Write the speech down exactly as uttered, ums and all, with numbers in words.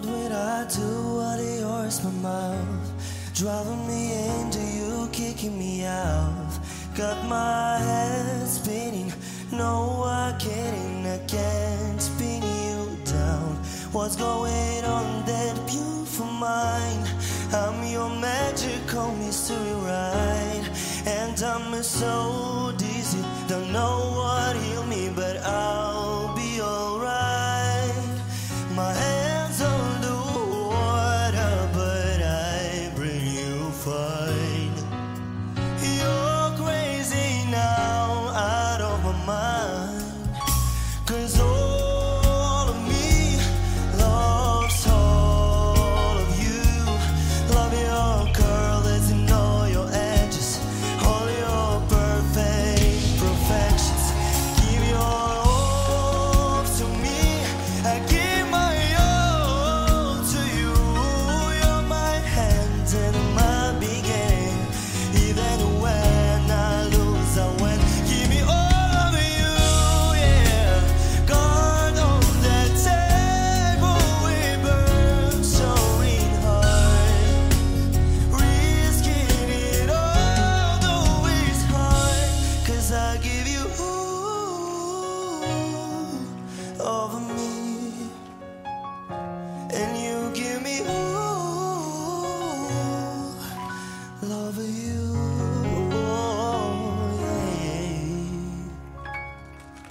What would I do? What it hurts my mouth, driving me into you, kicking me out. Got my head spinning, no I can't, I can't spin you down. What's going on that beautiful mind? I'm your magical mystery ride, and I'm so dizzy, don't know what heal me, but